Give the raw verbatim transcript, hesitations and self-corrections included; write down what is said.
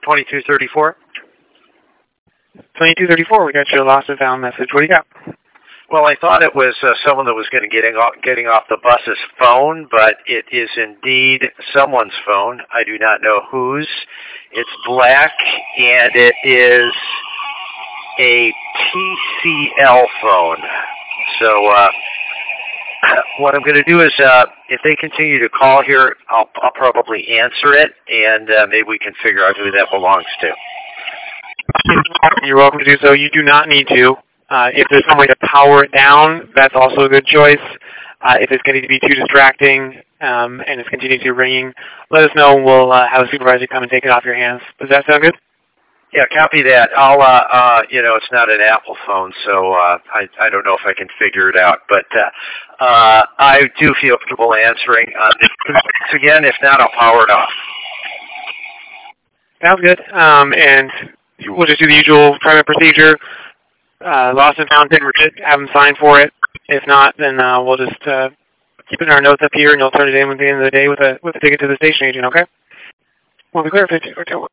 twenty-two thirty-four. twenty-two thirty-four, we got your lost and found message. What do you got? Well, I thought it was uh, someone that was going to getting off, getting off the bus's phone, but it is indeed someone's phone. I do not know whose. It's black, and it is a T C L phone. So uh, what I'm going to do is, uh, if they continue to call here, I'll, I'll probably answer it, and uh, maybe we can figure out who that belongs to. You're welcome to do so. You do not need to. Uh, if there's some way to power it down, that's also a good choice. Uh, if it's getting to be too distracting um, and it's continuing ringing, let us know. We'll uh, have a supervisor come and take it off your hands. Does that sound good? Yeah, copy that. I'll, uh, uh, you know, it's not an Apple phone, so uh, I, I don't know if I can figure it out. But uh, uh, I do feel comfortable answering. Uh, again, if not, I'll power it off. Sounds good. Um, and we'll just do the usual private procedure. Uh, lost and found, have them sign for it. If not, then uh, we'll just uh, keep it in our notes up here, and you'll turn it in at the end of the day with a with a ticket to the station agent. Okay? Want to be clear?